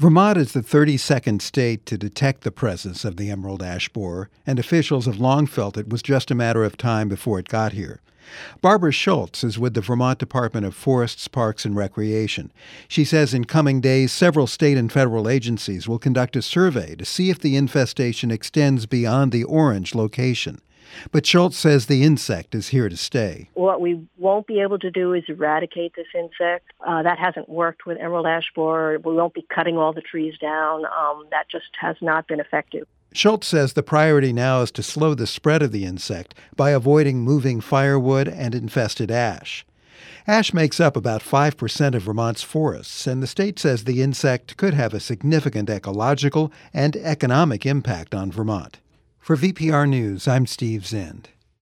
Vermont is the 32nd state to detect the presence of the emerald ash borer, and officials have long felt it was just a matter of time before it got here. Barbara Schultz is with the Vermont Department of Forests, Parks, and Recreation. She says in coming days, several state and federal agencies will conduct a survey to see if the infestation extends beyond the orange location. But Schultz says the insect is here to stay. What we won't be able to do is eradicate this insect. That hasn't worked with emerald ash borer. We won't be cutting all the trees down. That just has not been effective. Schultz says the priority now is to slow the spread of the insect by avoiding moving firewood and infested ash. Ash makes up about 5% of Vermont's forests, and the state says the insect could have a significant ecological and economic impact on Vermont. For VPR News, I'm Steve Zend.